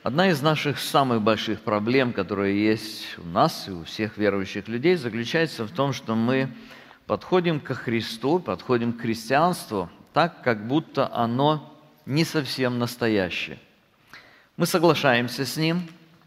Одна из наших самых больших проблем, которая есть у нас и у всех верующих людей, заключается в том, что мы подходим ко Христу, подходим к христианству так, как будто оно не совсем настоящее. Мы соглашаемся с Ним,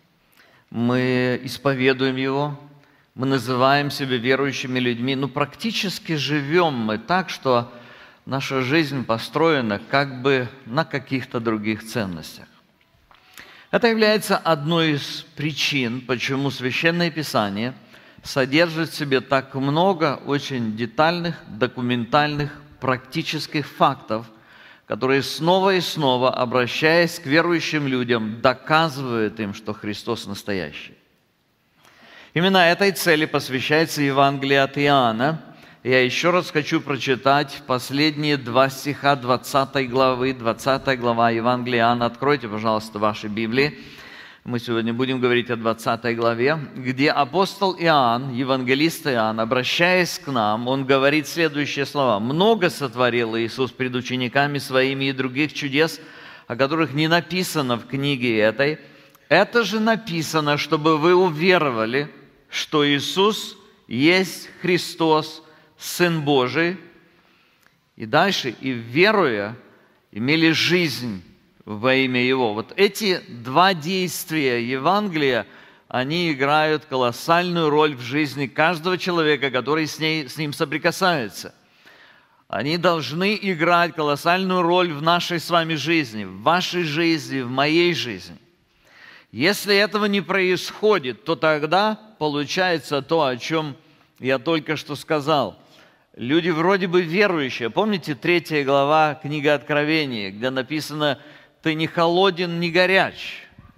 мы исповедуем Его, мы называем себя верующими людьми, но практически живем мы так, что наша жизнь построена как бы на каких-то других ценностях. Это является одной из причин, почему Священное Писание содержит в себе так много очень детальных, документальных, практических фактов, которые снова и снова, обращаясь к верующим людям, доказывают им, что Христос настоящий. Именно этой цели посвящается Евангелие от Иоанна. Я еще раз хочу прочитать последние 2 стиха 20 главы, 20 глава Евангелия Иоанна. Откройте, пожалуйста, ваши Библии. Мы сегодня будем говорить о 20 главе, где апостол Иоанн, евангелист Иоанн, обращаясь к нам, он говорит следующие слова. «Много сотворил Иисус пред учениками своими и других чудес, о которых не написано в книге этой. Это же написано, чтобы вы уверовали, что Иисус есть Христос, Сын Божий, и дальше, и веруя, имели жизнь во имя Его». Вот эти два действия Евангелия, они играют колоссальную роль в жизни каждого человека, который с ним соприкасается. Они должны играть колоссальную роль в нашей с вами жизни, в вашей жизни, в моей жизни. Если этого не происходит, то тогда получается то, о чем я только что сказал. Люди вроде бы верующие. Помните 3 глава книги Откровения, где написано «Ты не холоден, не горяч».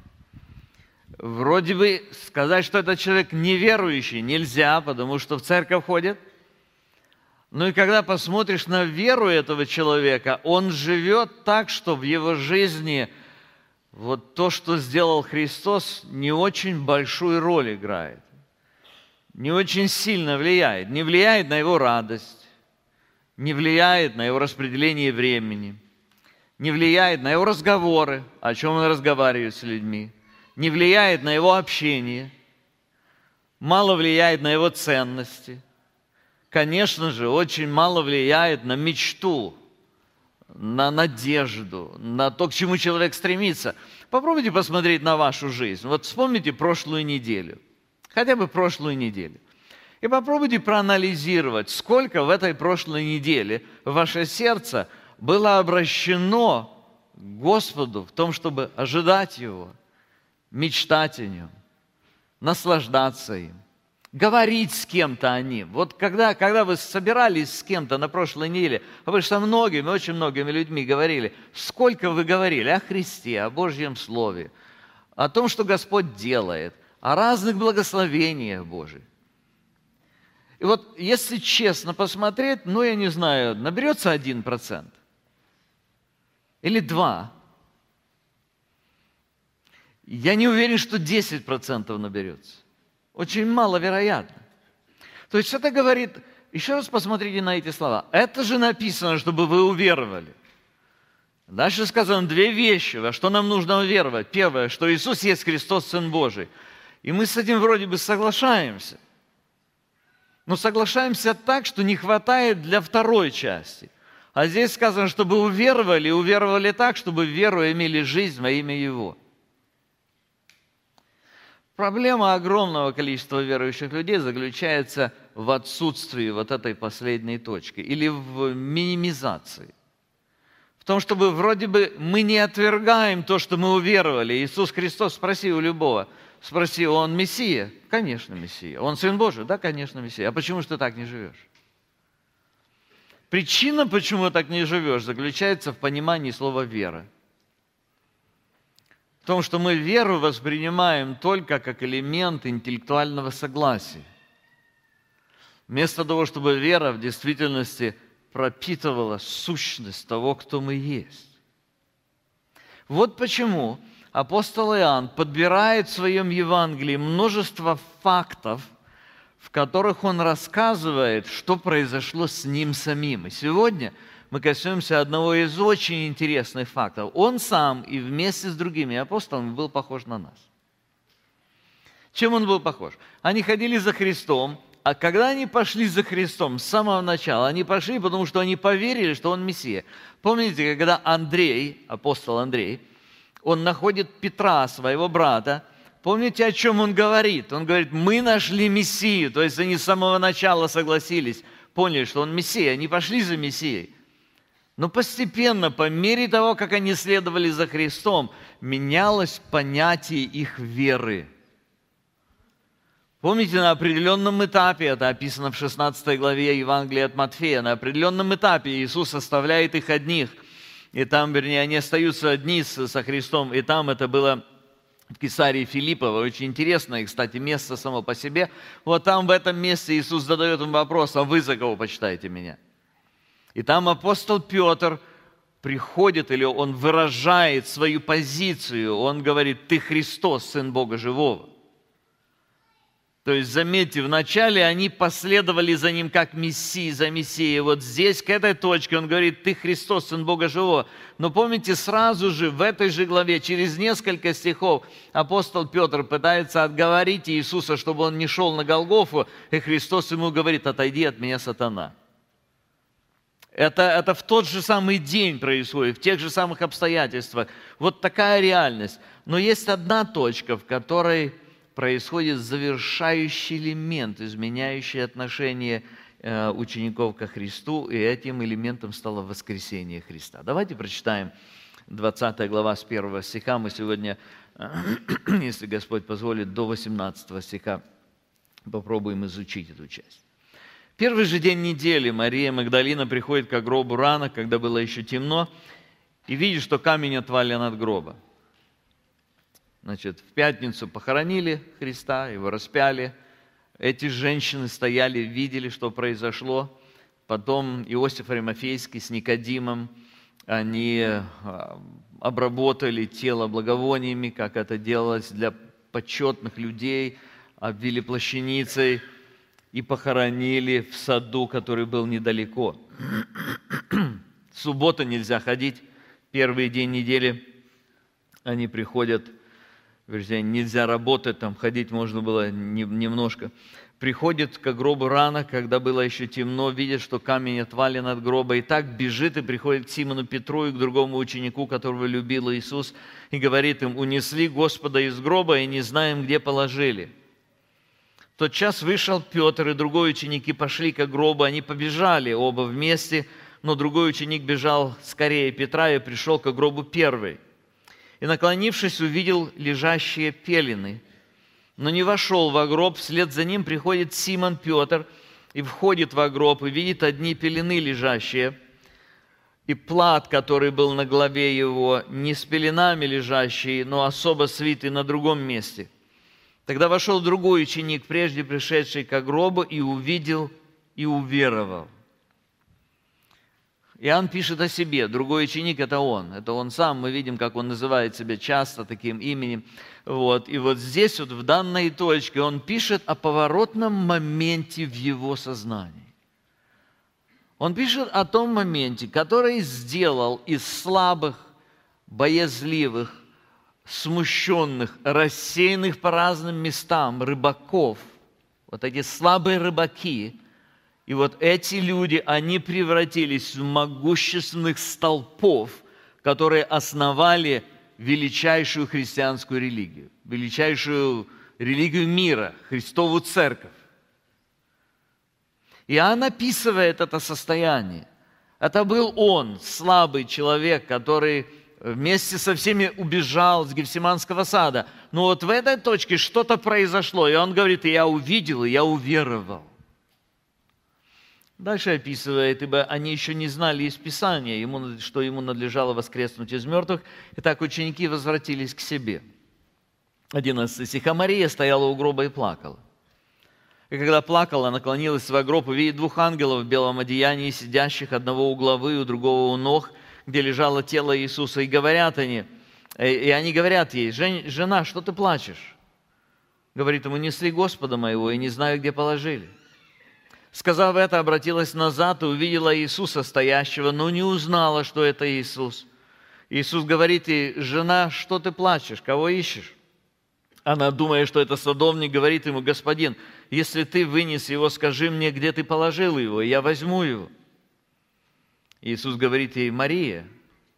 Вроде бы сказать, что этот человек неверующий, нельзя, потому что в церковь ходит. Но и когда посмотришь на веру этого человека, он живет так, что в его жизни вот то, что сделал Христос, не очень большую роль играет. Не очень сильно влияет. Не влияет на его радость, не влияет на его распределение времени, не влияет на его разговоры, о чем он разговаривает с людьми, не влияет на его общение, мало влияет на его ценности. Конечно же, очень мало влияет на мечту, на надежду, на то, к чему человек стремится. Попробуйте посмотреть на вашу жизнь. Вот вспомните прошлую неделю. Хотя бы прошлую неделю. И попробуйте проанализировать, сколько в этой прошлой неделе ваше сердце было обращено к Господу в том, чтобы ожидать Его, мечтать о Нем, наслаждаться им, говорить с кем-то о Нем. Вот когда вы собирались с кем-то на прошлой неделе, вы же со многими, очень многими людьми говорили, сколько вы говорили о Христе, о Божьем Слове, о том, что Господь делает, о разных благословениях Божьих. И вот если честно посмотреть, я не знаю, наберется 1% или 2%. Я не уверен, что 10% наберется. Очень маловероятно. То есть это говорит, еще раз посмотрите на эти слова. Это же написано, чтобы вы уверовали. Дальше сказано 2 вещи, во что нам нужно уверовать. Первое, что Иисус есть Христос, Сын Божий. И мы с этим вроде бы соглашаемся. Но соглашаемся так, что не хватает для второй части. А здесь сказано, чтобы уверовали, и уверовали так, чтобы веру имели жизнь во имя Его. Проблема огромного количества верующих людей заключается в отсутствии вот этой последней точки или в минимизации. В том, чтобы вроде бы мы не отвергаем то, что мы уверовали. Иисус Христос, спроси у любого, спроси, Он Мессия? Конечно, Мессия. Он Сын Божий? Да, конечно, Мессия. А почему же ты так не живешь? Причина, почему так не живешь, заключается в понимании слова «вера». В том, что мы веру воспринимаем только как элемент интеллектуального согласия. Вместо того, чтобы вера в действительности пропитывала сущность того, кто мы есть. Вот почему апостол Иоанн подбирает в своем Евангелии множество фактов, в которых он рассказывает, что произошло с ним самим. И сегодня мы коснемся одного из очень интересных фактов. Он сам и вместе с другими апостолами был похож на нас. Чем он был похож? Они ходили за Христом, а когда они пошли за Христом с самого начала, они пошли, потому что они поверили, что Он Мессия. Помните, когда Андрей, апостол Андрей, он находит Петра, своего брата, помните, о чем он говорит? Он говорит, мы нашли Мессию. То есть они с самого начала согласились, поняли, что Он Мессия, они пошли за Мессией. Но постепенно, по мере того, как они следовали за Христом, менялось понятие их веры. Помните, на определенном этапе, это описано в 16 главе Евангелия от Матфея, на определенном этапе Иисус оставляет их одних, и там, вернее, они остаются одни со Христом, и там это было в Кесарии Филиппова, очень интересное, кстати, место само по себе. Вот там, в этом месте, Иисус задает им вопрос, а вы за кого почитаете меня? И там апостол Петр приходит, или он выражает свою позицию, он говорит, ты Христос, Сын Бога Живого. То есть, заметьте, вначале они последовали за Ним как Мессии, за Мессией. Вот здесь, к этой точке, он говорит, ты Христос, Сын Бога Живого. Но помните, сразу же, в этой же главе, через несколько стихов, апостол Петр пытается отговорить Иисуса, чтобы он не шел на Голгофу, и Христос ему говорит, отойди от меня, сатана. Это в тот же самый день происходит, в тех же самых обстоятельствах. Вот такая реальность. Но есть одна точка, в которой происходит завершающий элемент, изменяющий отношение учеников ко Христу, и этим элементом стало воскресение Христа. Давайте прочитаем 20 глава с 1 стиха. Мы сегодня, если Господь позволит, до 18 стиха попробуем изучить эту часть. Первый же день недели Мария Магдалина приходит к гробу рано, когда было еще темно, и видит, что камень отвален от гроба. Значит, в пятницу похоронили Христа, его распяли. Эти женщины стояли, видели, что произошло. Потом Иосиф Аримафейский с Никодимом, они обработали тело благовониями, как это делалось для почетных людей, обвили плащаницей и похоронили в саду, который был недалеко. В субботу нельзя ходить, первый день недели они приходят, вернее, нельзя работать, там ходить можно было немножко. Приходит к гробу рано, когда было еще темно, видит, что камень отвален от гроба, и так бежит и приходит к Симону Петру и к другому ученику, которого любил Иисус, и говорит им, унесли Господа из гроба и не знаем, где положили. В тот час вышел Петр и другой ученик и пошли к гробу, они побежали оба вместе, но другой ученик бежал скорее Петра и пришел к гробу первый. И, наклонившись, увидел лежащие пелены, но не вошел во гроб. Вслед за ним приходит Симон Петр и входит во гроб, и видит одни пелены лежащие, и плат, который был на голове его, не с пеленами лежащий, но особо свитый на другом месте. Тогда вошел другой ученик, прежде пришедший к гробу, и увидел, и уверовал. Иоанн пишет о себе, другой ученик – это он сам, мы видим, как он называет себя часто таким именем. Вот. И вот здесь, вот в данной точке, он пишет о поворотном моменте в его сознании. Он пишет о том моменте, который сделал из слабых, боязливых, смущенных, рассеянных по разным местам рыбаков, вот эти слабые рыбаки, и вот эти люди, они превратились в могущественных столпов, которые основали величайшую христианскую религию, величайшую религию мира, Христову Церковь. Иоанн описывает это состояние. Это был он, слабый человек, который вместе со всеми убежал с Гефсиманского сада. Но вот в этой точке что-то произошло, и он говорит, я увидел, и я уверовал. Дальше описывает, ибо они еще не знали из Писания, что ему надлежало воскреснуть из мертвых. Итак, ученики возвратились к себе. 11 стих. А Мария стояла у гроба и плакала. И когда плакала, наклонилась в гроб, и видит двух ангелов в белом одеянии, сидящих одного у главы, у другого у ног, где лежало тело Иисуса. И они говорят ей, жена, что ты плачешь? Говорит ему, несли Господа моего, и не знаю, где положили. Сказав это, обратилась назад и увидела Иисуса стоящего, но не узнала, что это Иисус. Иисус говорит ей: «Жена, что ты плачешь? Кого ищешь?» Она, думая, что это садовник, говорит ему: «Господин, если ты вынес его, скажи мне, где ты положил его, и я возьму его». Иисус говорит ей: «Мария».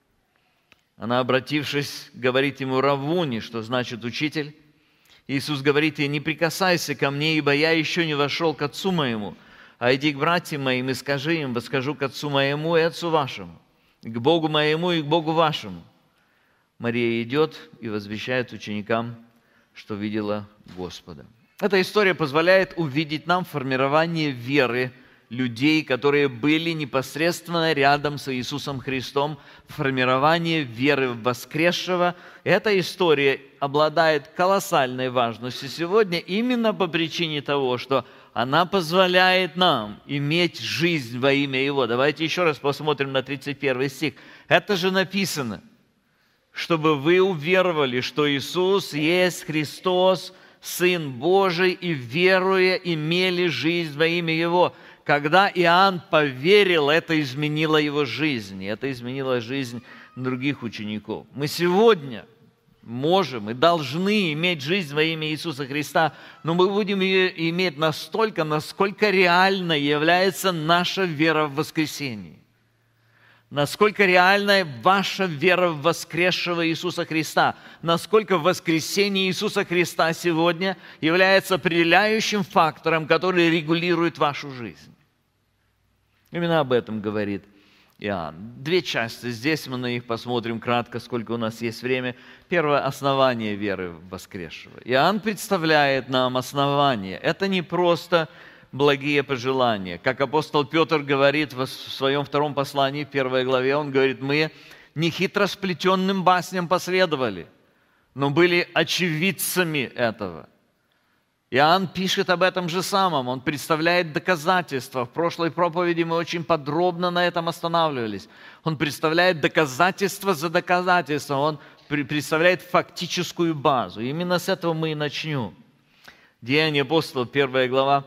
Она, обратившись, говорит ему: «Раввуни», что значит «учитель». Иисус говорит ей: «Не прикасайся ко мне, ибо я еще не вошел к Отцу моему, а иди к братьям моим и скажи им: восхожу к Отцу моему и Отцу вашему, к Богу моему и к Богу вашему». Мария идет и возвещает ученикам, что видела Господа. Эта история позволяет увидеть нам формирование веры людей, которые были непосредственно рядом с Иисусом Христом, формирование веры в воскресшего. Эта история обладает колоссальной важностью сегодня именно по причине того, что она позволяет нам иметь жизнь во имя Его. Давайте еще раз посмотрим на 31 стих. Это же написано: чтобы вы уверовали, что Иисус есть Христос, Сын Божий, и, веруя, имели жизнь во имя Его. Когда Иоанн поверил, это изменило его жизнь, и это изменило жизнь других учеников. Мы сегодня можем и должны иметь жизнь во имя Иисуса Христа, но мы будем ее иметь настолько, насколько реально является наша вера в воскресение. Насколько реальна ваша вера в воскресшего Иисуса Христа, насколько воскресение Иисуса Христа сегодня является определяющим фактором, который регулирует вашу жизнь. Именно об этом говорит Иоанн. Две части. Здесь мы на них посмотрим кратко, сколько у нас есть время. Первое – основание веры в воскресшего. Иоанн представляет нам основание. Это не просто благие пожелания. Как апостол Петр говорит в своем втором послании, в 1 главе, он говорит: мы не хитросплетенным басням последовали, но были очевидцами этого. Иоанн пишет об этом же самом, он представляет доказательства. В прошлой проповеди мы очень подробно на этом останавливались. Он представляет доказательства за доказательством, он представляет фактическую базу. Именно с этого мы и начнем. Деяния апостолов, 1 глава,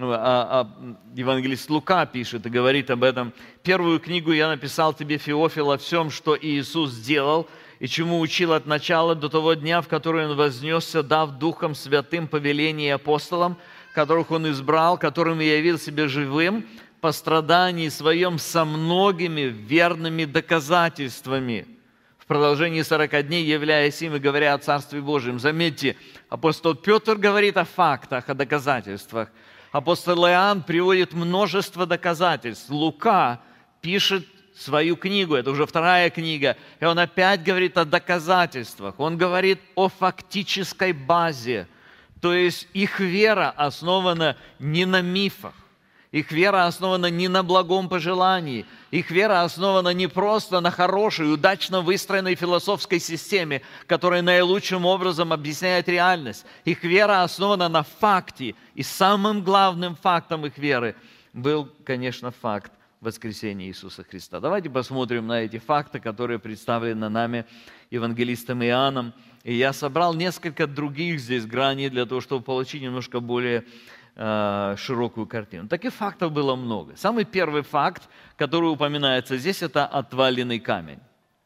евангелист Лука пишет и говорит об этом: «Первую книгу я написал тебе, Феофил, о всем, что Иисус сделал, и чему учил от начала до того дня, в который Он вознесся, дав Духом Святым повеление апостолам, которых Он избрал, которым и явил себя живым, по страдании Своем со многими верными доказательствами, в продолжении 40 дней, являясь им и говоря о Царстве Божьем». Заметьте, апостол Петр говорит о фактах, о доказательствах. Апостол Иоанн приводит множество доказательств. Лука пишет свою книгу, это уже вторая книга, и он опять говорит о доказательствах. Он говорит о фактической базе. То есть их вера основана не на мифах, их вера основана не на благом пожелании, их вера основана не просто на хорошей, удачно выстроенной философской системе, которая наилучшим образом объясняет реальность. Их вера основана на факте, и самым главным фактом их веры был, конечно, факт воскресения Иисуса Христа. Давайте посмотрим на эти факты, которые представлены нами евангелистом Иоанном. И я собрал несколько других здесь граней для того, чтобы получить немножко более широкую картину. Таких фактов было много. Самый первый факт, который упоминается здесь, это отваленный камень.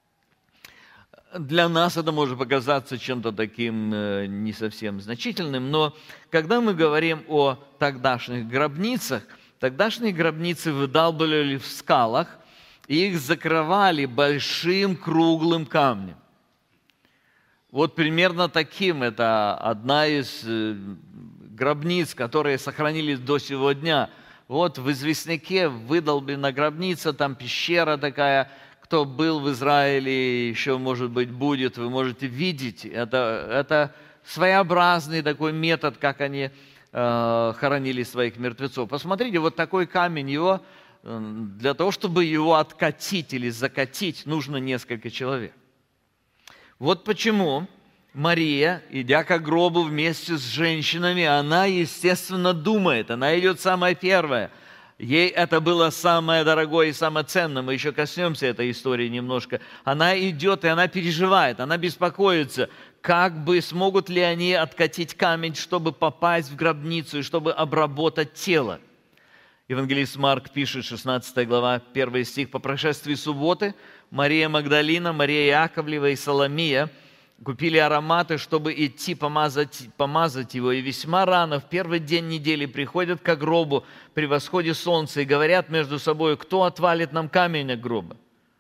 Для нас это может показаться чем-то таким не совсем значительным, но когда мы говорим о тогдашних гробницах выдалбливали в скалах, и их закрывали большим круглым камнем. Вот примерно таким, это одна из гробниц, которые сохранились до сего дня. Вот в известняке выдолблена гробница, там пещера такая. Кто был в Израиле, еще, может быть, будет, вы можете видеть. Это своеобразный такой метод, как они хоронили своих мертвецов. Посмотрите, вот такой камень, его, для того, чтобы его откатить или закатить, нужно несколько человек. Вот почему Мария, идя к гробу вместе с женщинами, она, естественно, думает, она идет самая первая. Ей это было самое дорогое и самое ценное. Мы еще коснемся этой истории немножко. Она идет, и она переживает, она беспокоится, как бы смогут ли они откатить камень, чтобы попасть в гробницу и чтобы обработать тело. Евангелист Марк пишет, 16 глава, 1 стих: «По прошествии субботы Мария Магдалина, Мария Яковлева и Соломия купили ароматы, чтобы идти помазать его. И весьма рано, в первый день недели, приходят к гробу при восходе солнца и говорят между собой: кто отвалит нам камень от гроба?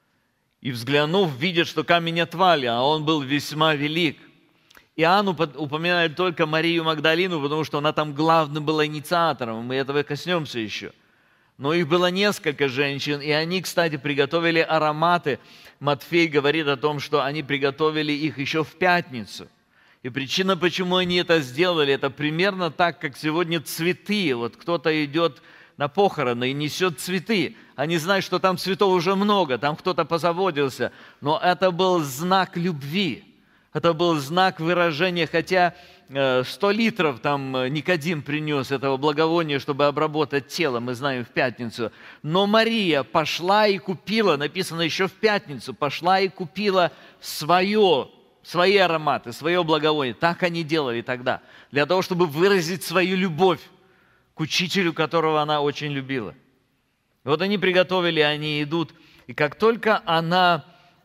И, взглянув, видят, что камень отвален, а он был весьма велик». Иоанн упоминает только Марию Магдалину, потому что она там главным была инициатором, мы этого коснемся еще. Но их было несколько женщин, и они, кстати, приготовили ароматы. Матфей говорит о том, что они приготовили их еще в пятницу. И причина, почему они это сделали, это примерно так, как сегодня цветы. Вот кто-то идет на похороны и несет цветы. Они знают, что там цветов уже много, там кто-то позаботился. Но это был знак любви. Это был знак выражения, хотя 100 литров там Никодим принес этого благовония, чтобы обработать тело, мы знаем, в пятницу. Но Мария пошла и купила, написано еще в пятницу, пошла и купила свои ароматы, свое благовоние. Так они делали тогда, для того, чтобы выразить свою любовь к учителю, которого она очень любила. Вот они приготовили, они идут, и как только она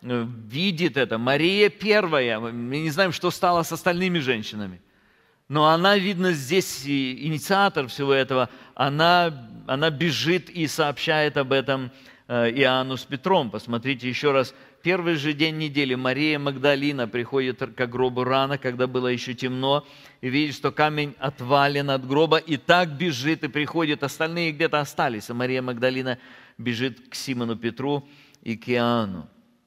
видит это, Мария первая, мы не знаем, что стало с остальными женщинами, но она, видно, здесь инициатор всего этого, она бежит и сообщает об этом Иоанну с Петром. Посмотрите еще раз, первый же день недели Мария Магдалина приходит к гробу рано, когда было еще темно, и видит, что камень отвален от гроба, и так бежит и приходит, остальные где-то остались, а Мария Магдалина бежит к Симону Петру и к Иоанну.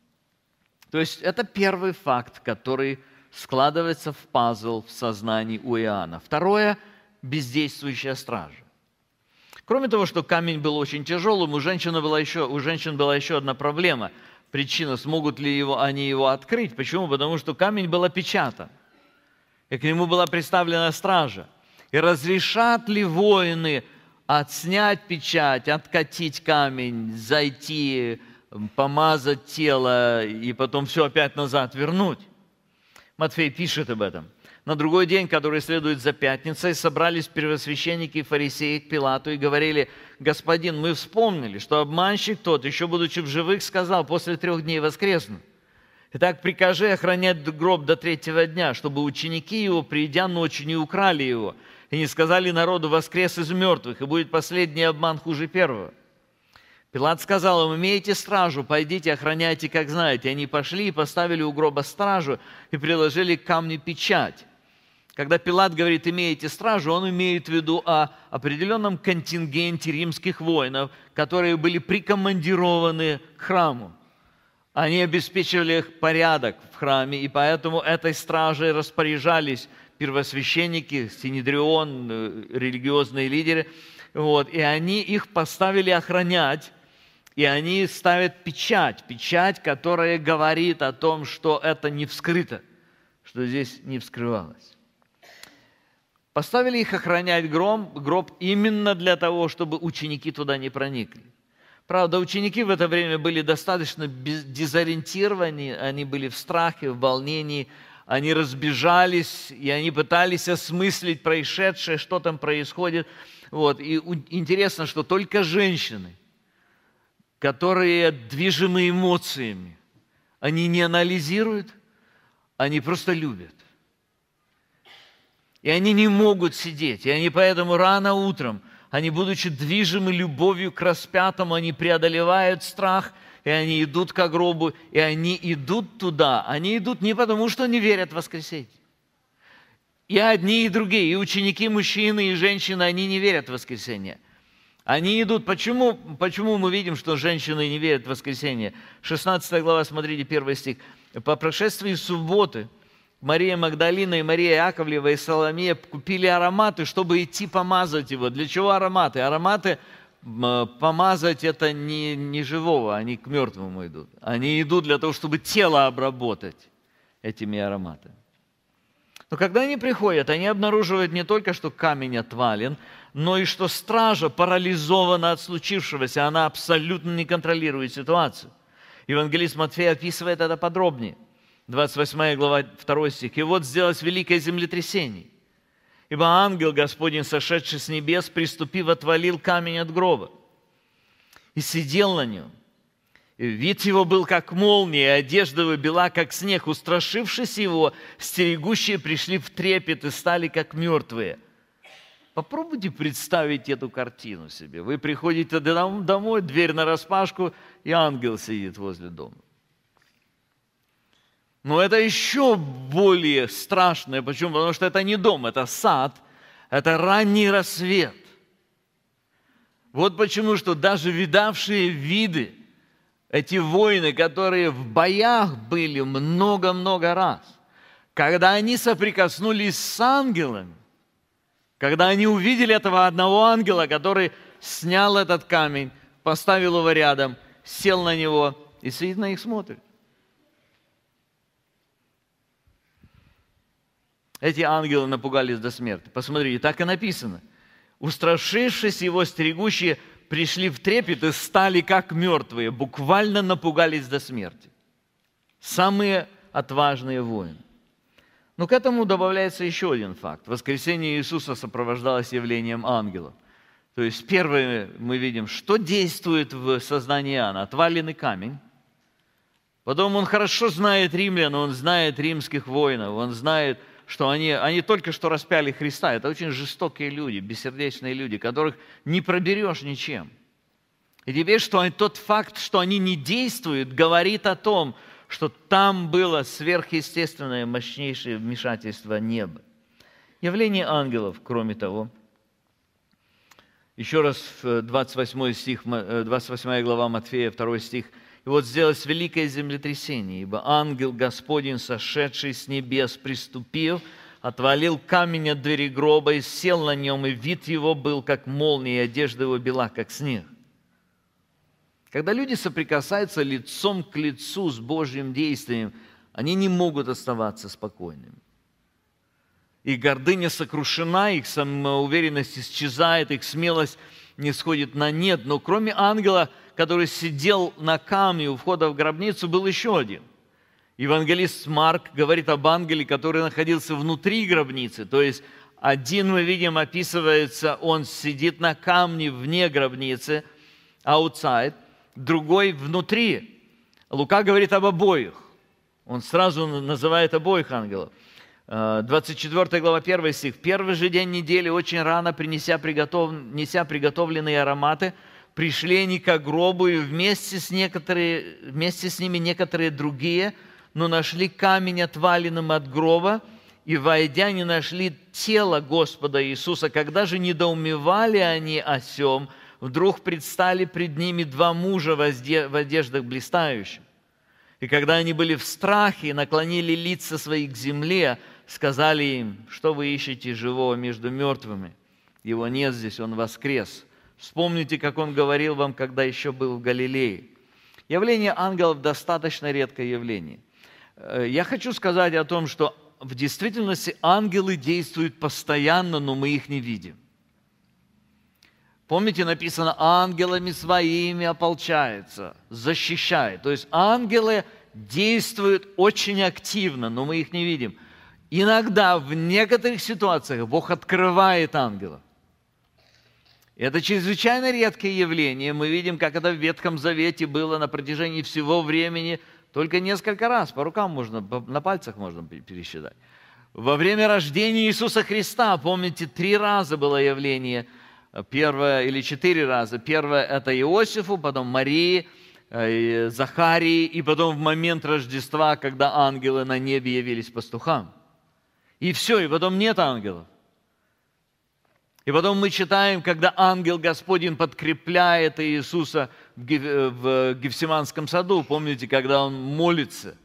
То есть это первый факт, который складывается в пазл в сознании у Иоанна. Второе – бездействующая стража. Кроме того, что камень был очень тяжелым, у женщин была еще одна проблема. Причина, смогут ли они его открыть. Почему? Потому что камень был опечатан, и к нему была представлена стража. И разрешат ли воины отснять печать, откатить камень, зайти, помазать тело и потом все опять назад вернуть? Матфей пишет об этом. На другой день, который следует за пятницей, собрались первосвященники и фарисеи к Пилату и говорили: «Господин, мы вспомнили, что обманщик тот, еще будучи в живых, сказал: после 3 дней воскресну. Итак, прикажи охранять гроб до 3-го дня, чтобы ученики его, придя ночью, не украли его и не сказали народу: воскрес из мертвых, и будет последний обман хуже первого». Пилат сказал им: «Имейте стражу, пойдите, охраняйте, как знаете». Они пошли и поставили у гроба стражу и приложили к камню печать. Когда Пилат говорит «имеете стражу», он имеет в виду о определенном контингенте римских воинов, которые были прикомандированы к храму. Они обеспечивали порядок в храме, и поэтому этой стражей распоряжались первосвященники, синедрион, религиозные лидеры. И они их поставили охранять, и они ставят печать, которая говорит о том, что это не вскрыто, что здесь не вскрывалось. Поставили их охранять гроб именно для того, чтобы ученики туда не проникли. Правда, ученики в это время были достаточно дезориентированы, они были в страхе, в волнении, они разбежались, и они пытались осмыслить происшедшее, что там происходит. И интересно, что только женщины, которые движимы эмоциями, они не анализируют, они просто любят. И они не могут сидеть, и они поэтому рано утром, они, будучи движимы любовью к распятому, они преодолевают страх, и они идут к гробу, и они идут туда. Они идут не потому, что не верят в воскресенье. И одни, и другие, и ученики, мужчины, и женщины, они не верят в воскресенье. Они идут. Почему мы видим, что женщины не верят в воскресенье? 16 глава, смотрите, 1 стих. «По прошествии субботы Мария Магдалина и Мария Яковлева и Соломия купили ароматы, чтобы идти помазать его». Для чего ароматы? Ароматы помазать это не живого, они к мертвому идут. Они идут для того, чтобы тело обработать этими ароматами. Но когда они приходят, они обнаруживают не только, что камень отвален, но и что стража парализована от случившегося, она абсолютно не контролирует ситуацию. Евангелист Матфей описывает это подробнее. 28 глава, 2 стих. «И вот сделалось великое землетрясение, Ибо ангел Господень, сошедший с небес, приступив, отвалил камень от гроба и сидел на нем. И вид его был, как молния, и одежда его бела, как снег. Устрашившись его, стерегущие пришли в трепет и стали, как мертвые. Попробуйте представить эту картину себе. Вы приходите домой, дверь нараспашку, и ангел сидит возле дома. Но это еще более страшное. Почему? Потому что это не дом, это сад, это ранний рассвет. Вот почему, что даже видавшие виды, эти воины, которые в боях были много-много раз, когда они соприкоснулись с ангелами, когда они увидели этого одного ангела, который снял этот камень, поставил его рядом, сел на него и сидит на них смотрит. Эти ангелы напугались до смерти. Посмотрите, так и написано. Устрашившись его, стерегущие пришли в трепет и стали как мертвые, буквально напугались до смерти. Самые отважные воины. Но к этому добавляется еще один факт. Воскресение Иисуса сопровождалось явлением ангелов. То есть первое мы видим, что действует в сознании Иоанна. Отваленный камень. Потом он хорошо знает римлян, он знает римских воинов, он знает, что они только что распяли Христа. Это очень жестокие люди, бессердечные люди, которых не проберешь ничем. И теперь тот факт, что они не действуют, говорит о том, что там было сверхъестественное, мощнейшее вмешательство неба. Явление ангелов, кроме того, еще раз 28 глава Матфея, 2 стих. И вот сделалось великое землетрясение, ибо ангел Господень, сошедший с небес, приступив, отвалил камень от двери гроба и сел на нем, и вид его был, как молния, и одежда его бела, как снег. Когда люди соприкасаются лицом к лицу с Божьим действием, они не могут оставаться спокойными. Их гордыня сокрушена, их самоуверенность исчезает, их смелость не сходит на нет. Но кроме ангела, который сидел на камне у входа в гробницу, был еще один. Евангелист Марк говорит об ангеле, который находился внутри гробницы. То есть один, мы видим, описывается, он сидит на камне вне гробницы, outside, другой внутри. Лука говорит об обоих. Он сразу называет обоих ангелов. 24 глава, 1 стих. «В первый же день недели, очень рано, неся приготовленные ароматы, пришли они к гробу, и вместе с ними некоторые другие, но нашли камень отваленным от гроба, и, войдя, не нашли тело Господа Иисуса. Когда же недоумевали они о сем, вдруг предстали пред ними два мужа в одеждах блистающих. И когда они были в страхе и наклонили лица свои к земле, сказали им: что вы ищете живого между мертвыми? Его нет здесь, он воскрес. Вспомните, как он говорил вам, когда еще был в Галилее». Явление ангелов достаточно редкое явление. Я хочу сказать о том, что в действительности ангелы действуют постоянно, но мы их не видим. Помните, написано: ангелами своими ополчается, защищает. То есть ангелы действуют очень активно, но мы их не видим. Иногда, в некоторых ситуациях, Бог открывает ангелов. Это чрезвычайно редкое явление. Мы видим, как это в Ветхом Завете было на протяжении всего времени, только несколько раз. По рукам можно, на пальцах можно пересчитать. Во время рождения Иисуса Христа, помните, 3 раза было явление. Первое или 4 раза. Первое – это Иосифу, потом Марии, Захарии, и потом в момент Рождества, когда ангелы на небе явились пастухам. И все, и потом нет ангелов. И потом мы читаем, когда ангел Господень подкрепляет Иисуса в Гефсиманском саду. Помните, когда он молится?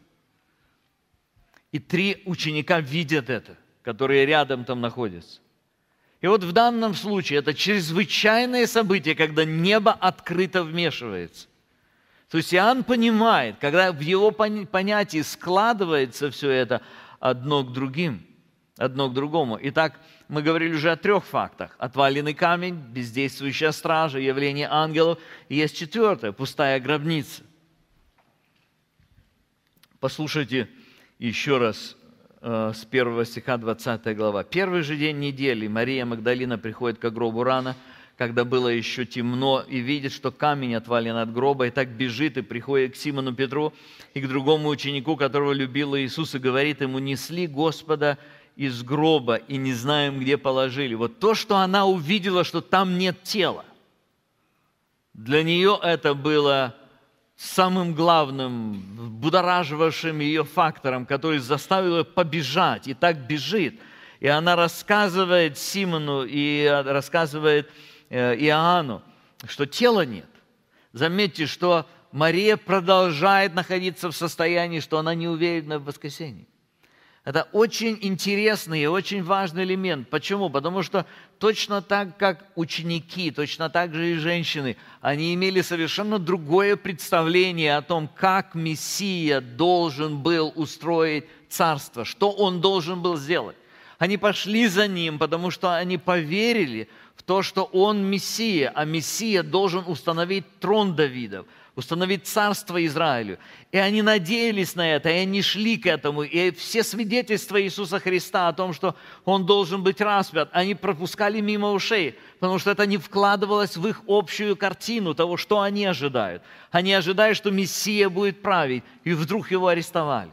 И 3 ученика видят это, которые рядом там находятся. И вот в данном случае это чрезвычайное событие, когда небо открыто вмешивается. То есть Иоанн понимает, когда в его понятии складывается все это одно к другому. Итак, мы говорили уже о 3 фактах. Отваленный камень, бездействующая стража, явление ангелов. И есть 4, пустая гробница. Послушайте еще раз с 1 стиха 20 глава. «Первый же день недели Мария Магдалина приходит к гробу рано, когда было еще темно, и видит, что камень отвален от гроба, и так бежит и приходит к Симону Петру и к другому ученику, которого любил Иисус, и говорит ему: несли Господа из гроба, и не знаем, где положили». Вот то, что она увидела, что там нет тела, для нее это было самым главным, будораживавшим ее фактором, который заставил ее побежать, и так бежит. И она рассказывает Симону и рассказывает Иоанну, что тела нет. Заметьте, что Мария продолжает находиться в состоянии, что она не уверена в воскресении. Это очень интересный и очень важный элемент. Почему? Потому что точно так, как ученики, точно так же и женщины, они имели совершенно другое представление о том, как Мессия должен был устроить царство, что он должен был сделать. Они пошли за ним, потому что они поверили в то, что он Мессия, а Мессия должен установить трон Давидов, установить царство Израилю. И они надеялись на это, и они шли к этому. И все свидетельства Иисуса Христа о том, что Он должен быть распят, они пропускали мимо ушей, потому что это не вкладывалось в их общую картину того, что они ожидают. Они ожидают, что Мессия будет править, и вдруг Его арестовали.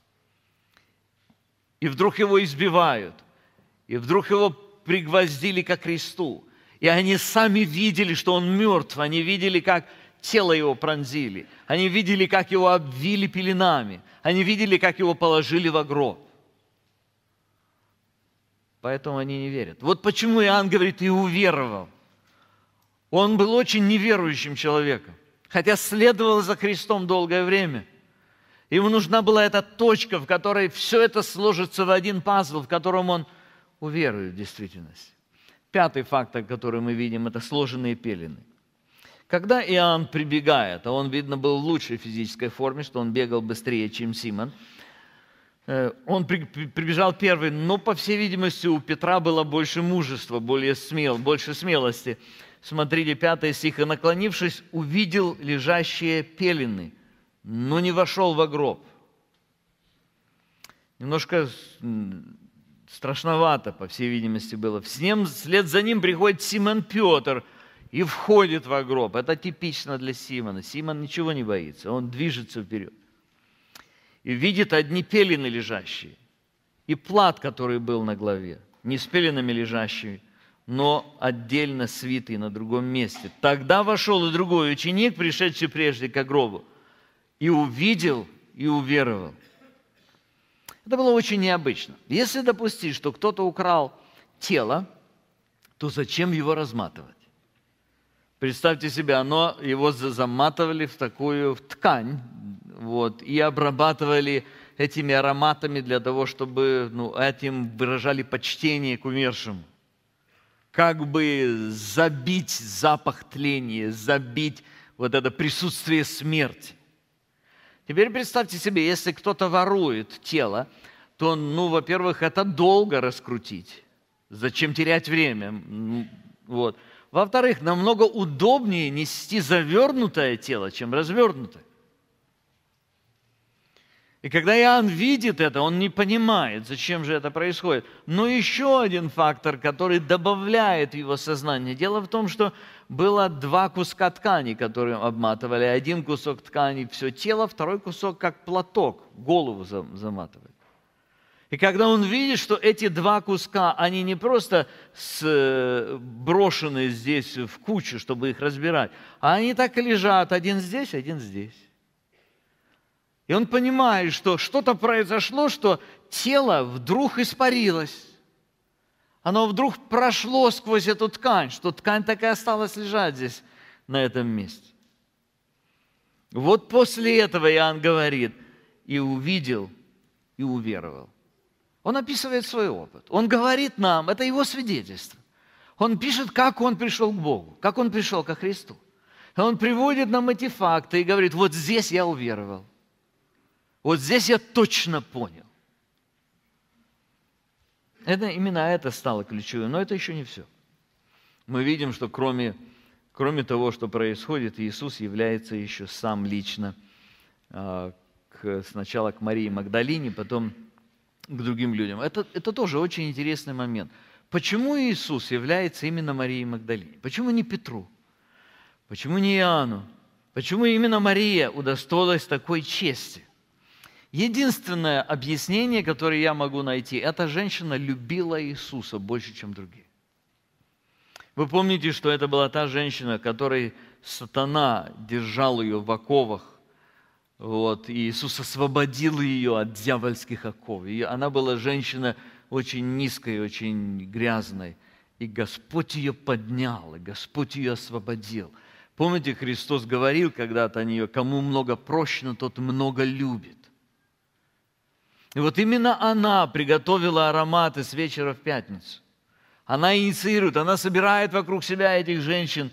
И вдруг Его избивают, и вдруг Его пригвоздили ко кресту. И они сами видели, что Он мертв, они видели, как тело Его пронзили. Они видели, как Его обвили пеленами. Они видели, как Его положили во гроб. Поэтому они не верят. Вот почему Иоанн говорит: и уверовал. Он был очень неверующим человеком, хотя следовал за Христом долгое время. Ему нужна была эта точка, в которой все это сложится в один пазл, в котором он уверует в действительность. Пятый фактор, который мы видим, это сложенные пелены. Когда Иоанн прибегает, а он, видно, был в лучшей физической форме, что он бегал быстрее, чем Симон, он прибежал первый, но, по всей видимости, у Петра было больше мужества, больше смелости. Смотрите, 5 стих. «И, наклонившись, увидел лежащие пелены, но не вошел во гроб». Немножко страшновато, по всей видимости, было. Вслед за ним приходит Симон Петр и входит во гроб. Это типично для Симона. Симон ничего не боится, он движется вперед. И видит одни пелены лежащие, и плат, который был на голове, не с пеленами лежащими, но отдельно свитый на другом месте. Тогда вошел и другой ученик, пришедший прежде к гробу, и увидел, и уверовал. Это было очень необычно. Если допустить, что кто-то украл тело, то зачем его разматывать? Представьте себе, его заматывали в такую ткань, и обрабатывали этими ароматами для того, чтобы этим выражали почтение к умершему. Как бы забить запах тления, забить вот это присутствие смерти. Теперь представьте себе, если кто-то ворует тело, то, во-первых, это долго раскрутить. Зачем терять время? Во-вторых, намного удобнее нести завернутое тело, чем развернутое. И когда Иоанн видит это, он не понимает, зачем же это происходит. Но еще один фактор, который добавляет в его сознание. Дело в том, что было 2 куска ткани, которые обматывали. Один кусок ткани все тело, второй кусок как платок, голову заматывали. И когда он видит, что эти 2 куска, они не просто брошены здесь в кучу, чтобы их разбирать, а они так и лежат, один здесь, один здесь. И он понимает, что что-то произошло, что тело вдруг испарилось. Оно вдруг прошло сквозь эту ткань, что ткань так и осталась лежать здесь, на этом месте. Вот после этого Иоанн говорит: и увидел, и уверовал. Он описывает свой опыт. Он говорит нам, это его свидетельство. Он пишет, как он пришел к Богу, как он пришел ко Христу. И он приводит нам эти факты и говорит: вот здесь я уверовал. Вот здесь я точно понял. Именно это стало ключевым, но это еще не все. Мы видим, что кроме того, что происходит, Иисус является еще сам лично сначала к Марии Магдалине, потом к другим людям. Это тоже очень интересный момент. Почему Иисус является именно Марией Магдалине? Почему не Петру? Почему не Иоанну? Почему именно Мария удостоилась такой чести? Единственное объяснение, которое я могу найти, эта женщина любила Иисуса больше, чем другие. Вы помните, что это была та женщина, которой сатана держал ее в оковах, и Иисус освободил ее от дьявольских оков. Она была женщина очень низкой, очень грязной. И Господь ее поднял, и Господь ее освободил. Помните, Христос говорил когда-то о нее: кому много прощено, тот много любит. И вот именно она приготовила ароматы с вечера в пятницу. Она инициирует, она собирает вокруг себя этих женщин.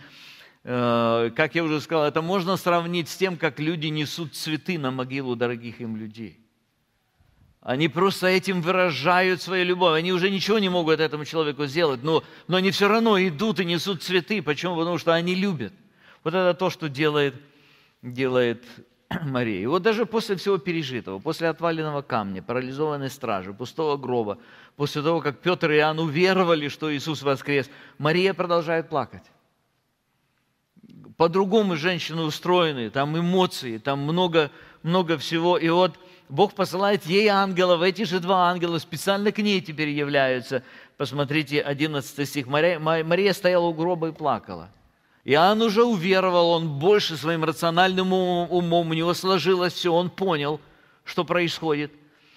Как я уже сказал, это можно сравнить с тем, как люди несут цветы на могилу дорогих им людей. Они просто этим выражают свою любовь. Они уже ничего не могут этому человеку сделать, но они все равно идут и несут цветы. Почему? Потому что они любят. Вот это то, что делает Мария. И вот даже после всего пережитого, после отваленного камня, парализованной стражи, пустого гроба, после того, как Петр и Иоанн уверовали, что Иисус воскрес, Мария продолжает плакать. По-другому женщины устроены, там эмоции, там много всего. И вот Бог посылает ей ангелов, эти же два ангела специально к ней теперь являются. Посмотрите, 11 стих. Мария стояла у гроба и плакала. Иоанн уже уверовал, он больше своим рациональным умом, у него сложилось все, он понял, что происходит.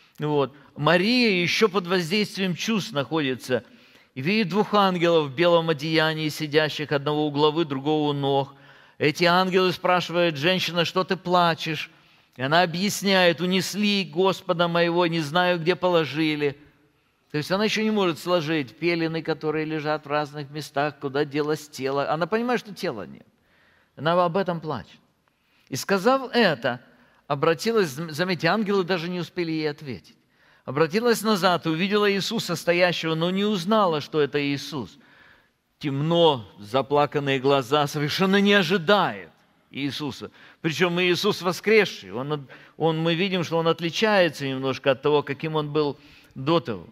Мария еще под воздействием чувств находится и видит двух ангелов в белом одеянии, сидящих одного у головы, другого у ног. Эти ангелы спрашивают: женщина, что ты плачешь? И она объясняет: унесли Господа моего, не знаю, где положили. То есть она еще не может сложить пелены, которые лежат в разных местах, куда делось тело. Она понимает, что тела нет. Она об этом плачет. И сказав это, обратилась, заметьте, ангелы даже не успели ей ответить. Обратилась назад и увидела Иисуса стоящего, но не узнала, что это Иисус. Темно, заплаканные глаза, совершенно не ожидает Иисуса. Причем Иисус воскресший. Мы видим, что Он отличается немножко от того, каким Он был до того.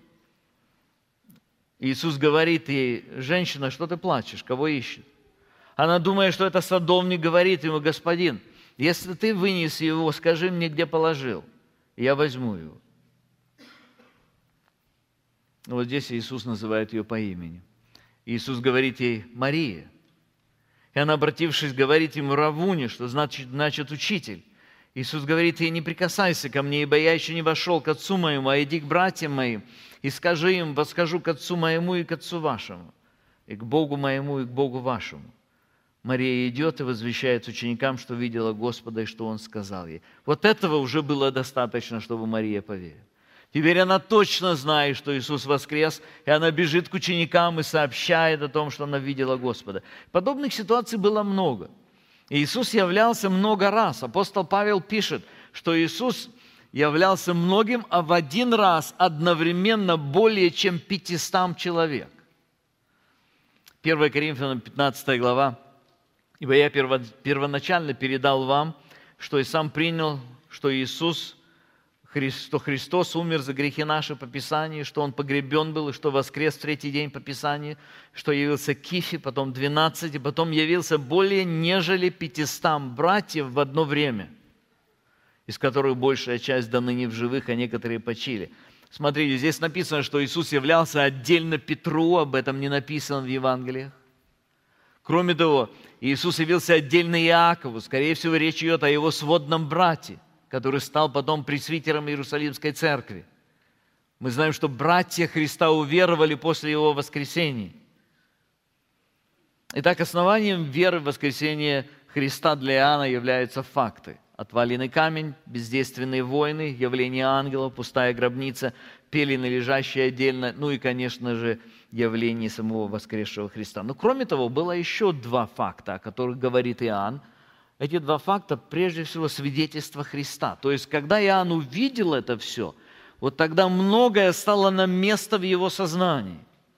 Иисус говорит ей: женщина, что ты плачешь, кого ищет? Она, думая, что это садовник, говорит ему: господин, если ты вынес его, скажи мне, где положил, и я возьму его. Вот здесь Иисус называет ее по имени. Иисус говорит ей: Мария. И она, обратившись, говорит ему: Равуни, что значит учитель. Иисус говорит ей: не прикасайся ко мне, ибо я еще не вошел к отцу моему, а иди к братьям моим и скажи им: восхожу к отцу моему и к отцу вашему, и к Богу моему и к Богу вашему. Мария идет и возвещает ученикам, что видела Господа и что Он сказал ей. Вот этого уже было достаточно, чтобы Мария поверила. Теперь она точно знает, что Иисус воскрес, и она бежит к ученикам и сообщает о том, что она видела Господа. Подобных ситуаций было много. Иисус являлся много раз. Апостол Павел пишет, что Иисус являлся многим, а в один раз одновременно более чем 500 человек. 1 Коринфянам 15 глава. «Ибо я первоначально передал вам, что и сам принял, что Христос умер за грехи наши по Писанию, что Он погребен был, и что воскрес в третий день по Писанию, что явился Кифе, потом 12, и потом явился более нежели 500 братьев в одно время, из которых большая часть до ныне в живых, а некоторые почили». Смотрите, здесь написано, что Иисус являлся отдельно Петру, об этом не написано в Евангелиях. Кроме того, Иисус явился отдельно Иакову, скорее всего, речь идет о его сводном брате, который стал потом пресвитером Иерусалимской церкви. Мы знаем, что братья Христа уверовали после Его воскресения. Итак, основанием веры в воскресение Христа для Иоанна являются факты. Отваленный камень, бездейственные войны, явление ангелов, пустая гробница, пелены, лежащие отдельно, и, конечно же, явление самого воскресшего Христа. Но, кроме того, было еще два факта, о которых говорит Иоанн. Эти два факта, прежде всего, свидетельство Христа. То есть, когда Иоанн увидел это все, вот тогда многое стало на место в его сознании.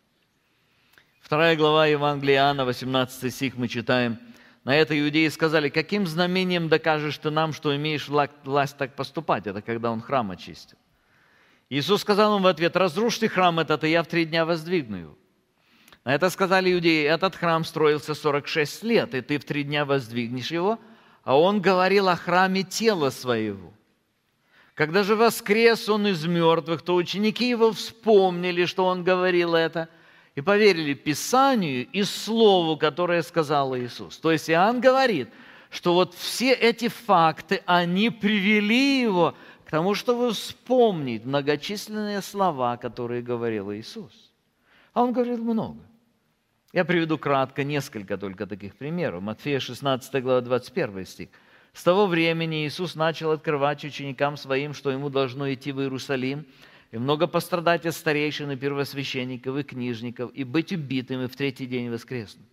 2 глава Евангелия Иоанна, 18 стих, мы читаем: «На это иудеи сказали: каким знамением докажешь ты нам, что имеешь власть так поступать?» Это когда он храм очистил. Иисус сказал им в ответ: разрушьте храм этот, и я в 3 дня воздвигну его. На это сказали иудеи: этот храм строился 46 лет, и ты в 3 дня воздвигнешь его. А он говорил о храме тела своего. Когда же воскрес он из мертвых, то ученики его вспомнили, что он говорил это, и поверили Писанию и Слову, которое сказал Иисус. То есть Иоанн говорит, что вот все эти факты, они привели его к тому, чтобы вспомнить многочисленные слова, которые говорил Иисус. А он говорил много. Я приведу кратко несколько только таких примеров. Матфея 16 глава 21 стих. «С того времени Иисус начал открывать ученикам своим, что ему должно идти в Иерусалим, и много пострадать от старейшин и первосвященников и книжников, и быть убитым, и в 3-й день воскреснуть».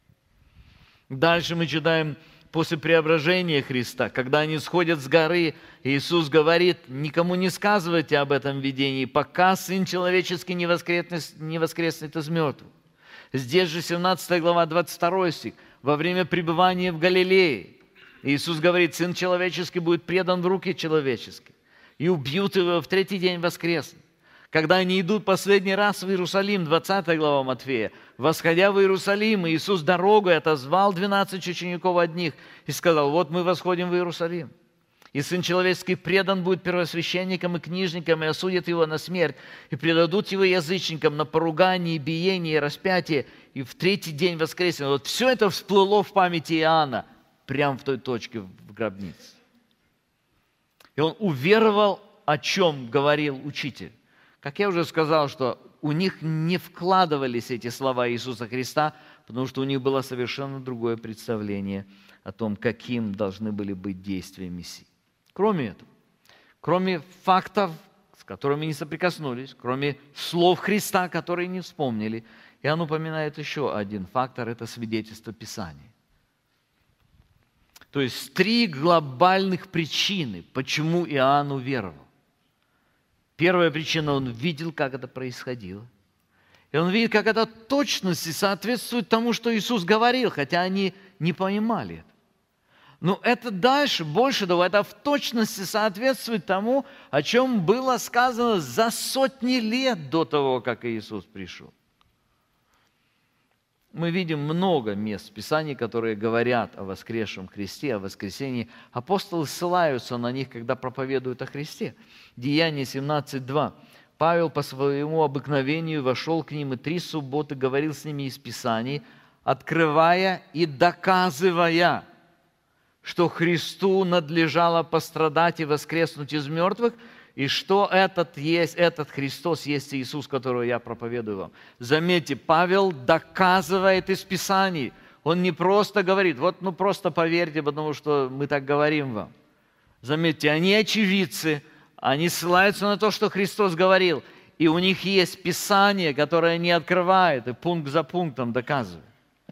Дальше мы читаем: после преображения Христа, когда они сходят с горы, Иисус говорит: никому не сказывайте об этом видении, пока Сын Человеческий не воскреснет из мертвых. Здесь же 17 глава 22 стих. Во время пребывания в Галилее Иисус говорит: Сын Человеческий будет предан в руки человеческие, и убьют его, в 3-й день воскреснет. Когда они идут последний раз в Иерусалим, 20 глава Матфея, восходя в Иерусалим, Иисус дорогой отозвал 12 учеников одних и сказал: вот мы восходим в Иерусалим, и Сын Человеческий предан будет первосвященникам и книжникам, и осудят его на смерть, и предадут его язычникам на поругание, биение и распятие, и в 3-й день воскреснет. Вот все это всплыло в памяти Иоанна, прямо в той точке в гробнице. И он уверовал, о чем говорил учитель. Как я уже сказал, что у них не вкладывались эти слова Иисуса Христа, потому что у них было совершенно другое представление о том, каким должны были быть действия Мессии. Кроме этого, кроме фактов, с которыми не соприкоснулись, кроме слов Христа, которые не вспомнили, Иоанн упоминает еще один фактор – это свидетельство Писания. То есть 3 глобальных причины, почему Иоанн уверовал. Первая причина – он видел, как это происходило. И он видит, как это в точности соответствует тому, что Иисус говорил, хотя они не понимали это. Но это дальше, больше того, это в точности соответствует тому, о чем было сказано за сотни лет до того, как Иисус пришел. Мы видим много мест в Писании, которые говорят о воскресшем Христе, о воскресении. Апостолы ссылаются на них, когда проповедуют о Христе. Деяния 17:2. Павел по своему обыкновению вошел к ним и 3 субботы говорил с ними из Писаний, открывая и доказывая, что Христу надлежало пострадать и воскреснуть из мертвых, и что этот Христос есть Иисус, которого я проповедую вам. Заметьте, Павел доказывает из Писаний. Он не просто говорит: вот просто поверьте, потому что мы так говорим вам. Заметьте, они очевидцы, они ссылаются на то, что Христос говорил, и у них есть Писание, которое они открывают и пункт за пунктом доказывают.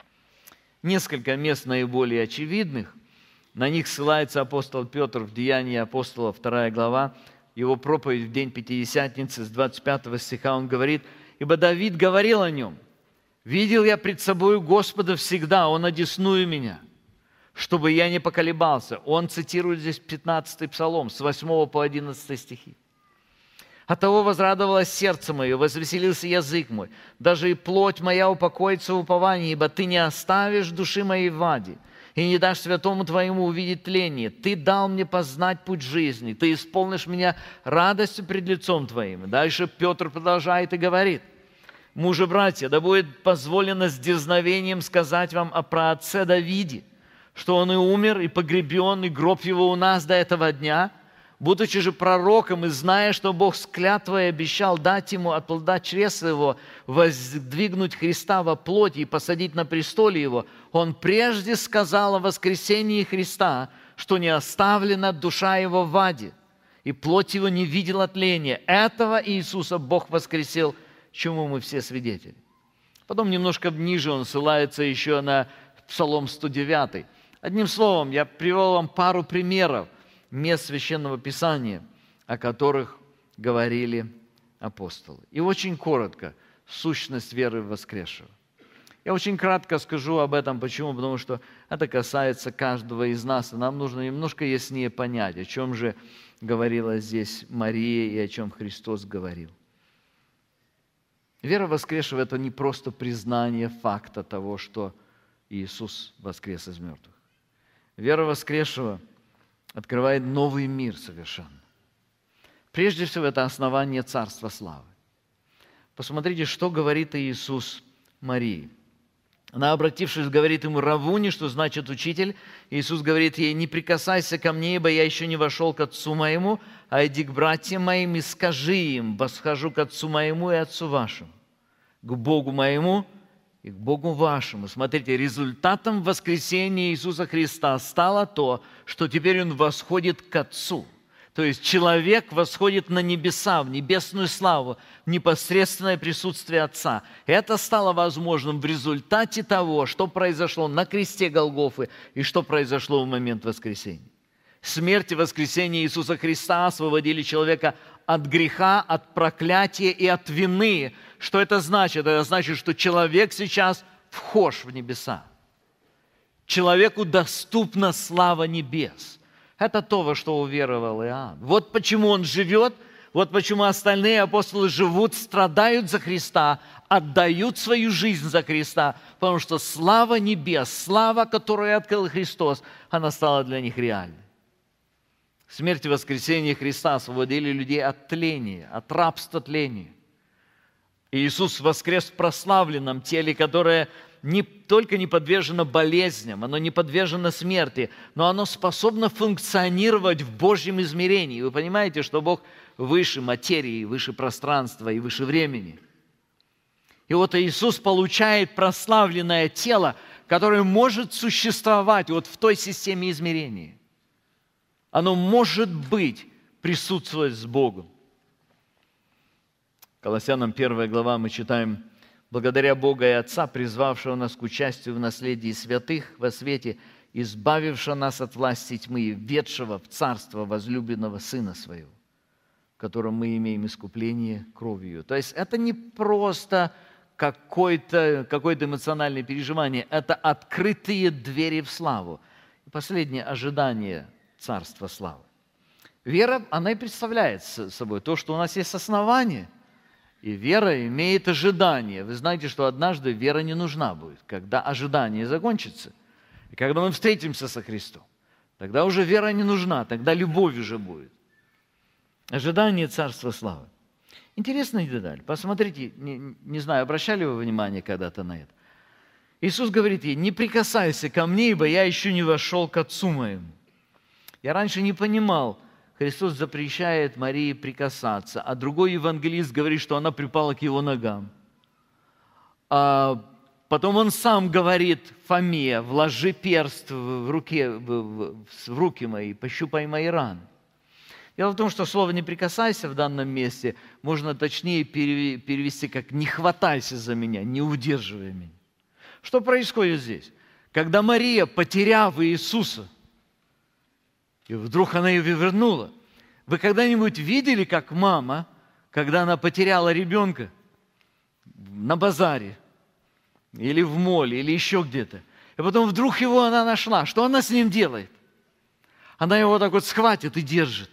Несколько мест наиболее очевидных. На них ссылается апостол Петр в Деянии апостола, 2 глава, его проповедь в день Пятидесятницы, с 25 стиха он говорит: «Ибо Давид говорил о нем: видел я пред собою Господа всегда, Он одесную меня, чтобы я не поколебался». Он цитирует здесь 15-й псалом, с 8 по 11 стихи. «Оттого возрадовалось сердце мое, возвеселился язык мой, даже и плоть моя упокоится в уповании, ибо Ты не оставишь души моей в аде, и не дашь святому Твоему увидеть тление. Ты дал мне познать путь жизни, Ты исполнишь меня радостью пред лицом Твоим». Дальше Петр продолжает и говорит: «Мужи, братья, да будет позволено с дерзновением сказать вам о праотце Давиде, что он и умер, и погребен, и гроб его у нас до этого дня, будучи же пророком, и зная, что Бог с клятвой обещал дать ему от плода чреса его воздвигнуть Христа во плоти и посадить на престоле его, он прежде сказал о воскресении Христа, что не оставлена душа его в аде, и плоть его не видела тления. Этого Иисуса Бог воскресил, чему мы все свидетели». Потом немножко ниже он ссылается еще на Псалом 109. Одним словом, я привел вам пару примеров мест Священного Писания, о которых говорили апостолы. И очень коротко, сущность веры в воскресшего. Я очень кратко скажу об этом. Почему? Потому что это касается каждого из нас, и нам нужно немножко яснее понять, о чем же говорила здесь Мария и о чем Христос говорил. Вера воскресшего – это не просто признание факта того, что Иисус воскрес из мертвых. Вера воскресшего открывает новый мир совершенно. Прежде всего, это основание Царства Славы. Посмотрите, что говорит Иисус Марии. Она, обратившись, говорит ему: «Равуни», что значит «учитель». Иисус говорит ей: «Не прикасайся ко мне, ибо я еще не вошел к Отцу моему, а иди к братьям моим и скажи им: восхожу к Отцу моему и Отцу вашему, к Богу моему и к Богу вашему». Смотрите, результатом воскресения Иисуса Христа стало то, что теперь Он восходит к Отцу. То есть человек восходит на небеса, в небесную славу, в непосредственное присутствие Отца. Это стало возможным в результате того, что произошло на кресте Голгофы и что произошло в момент воскресения. Смерть и воскресение Иисуса Христа освободили человека от греха, от проклятия и от вины. Что это значит? Это значит, что человек сейчас вхож в небеса. Человеку доступна слава небес. Это то, во что уверовал Иоанн. Вот почему он живет, вот почему остальные апостолы живут, страдают за Христа, отдают свою жизнь за Христа, потому что слава небес, слава, которую открыл Христос, она стала для них реальной. Смерть и воскресение Христа освободили людей от тления, от рабства тлению. И Иисус воскрес в прославленном теле, которое не только не подвержено болезням, оно не подвержено смерти, но оно способно функционировать в Божьем измерении. Вы понимаете, что Бог выше материи, выше пространства и выше времени. И вот Иисус получает прославленное тело, которое может существовать вот в той системе измерений. Оно может быть, присутствовать с Богом. Колоссянам 1 глава мы читаем: «Благодаря Бога и Отца, призвавшего нас к участию в наследии святых во свете, избавившего нас от власти тьмы и введшего в царство возлюбленного Сына Своего, в котором мы имеем искупление кровью». То есть это не просто какое-то эмоциональное переживание, это открытые двери в славу. И последнее – ожидание Царства Славы. Вера, она и представляет собой то, что у нас есть основание – и вера имеет ожидание. Вы знаете, что однажды вера не нужна будет, когда ожидание закончится. И когда мы встретимся со Христом, тогда уже вера не нужна, тогда любовь уже будет. Ожидание Царства Славы. Интересная деталь. Посмотрите, не знаю, обращали вы внимание когда-то на это. Иисус говорит ей: «Не прикасайся ко мне, ибо я еще не вошел к Отцу моему». Я раньше не понимал, Христос запрещает Марии прикасаться, а другой евангелист говорит, что она припала к его ногам. А потом он сам говорит Фоме: «Вложи перст в руки мои, пощупай мои раны». Дело в том, что слово «не прикасайся» в данном месте можно точнее перевести как «не хватайся за меня, не удерживай меня». Что происходит здесь? Когда Мария, потеряв Иисуса, и вдруг она его вернула. Вы когда-нибудь видели, как мама, когда она потеряла ребенка на базаре, или в моле, или еще где-то, и потом вдруг его она нашла? Что она с ним делает? Она его так вот схватит и держит.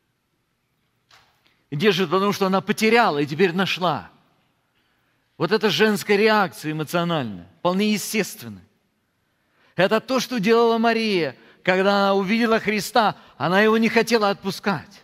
И держит, потому что она потеряла и теперь нашла. Вот это женская реакция эмоциональная, вполне естественная. Это то, что делала Мария. Когда она увидела Христа, она его не хотела отпускать.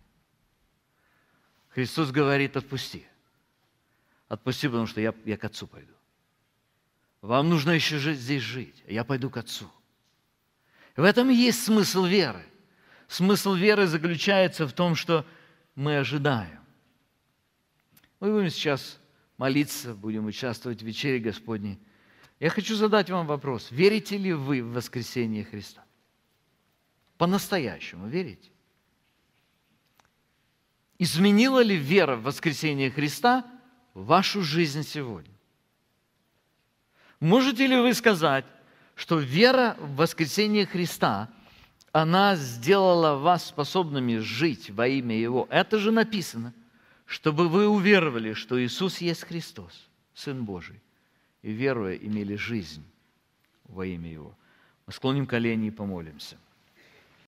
Христос говорит: отпусти. Отпусти, потому что я к Отцу пойду. Вам нужно еще здесь жить, а я пойду к Отцу. В этом и есть смысл веры. Смысл веры заключается в том, что мы ожидаем. Мы будем сейчас молиться, будем участвовать в вечере Господней. Я хочу задать вам вопрос. Верите ли вы в воскресение Христа? По-настоящему верите? Изменила ли вера в воскресение Христа вашу жизнь сегодня? Можете ли вы сказать, что вера в воскресение Христа, она сделала вас способными жить во имя Его? Это же написано, чтобы вы уверовали, что Иисус есть Христос, Сын Божий, и, веруя, имели жизнь во имя Его. Мы склоним колени и помолимся.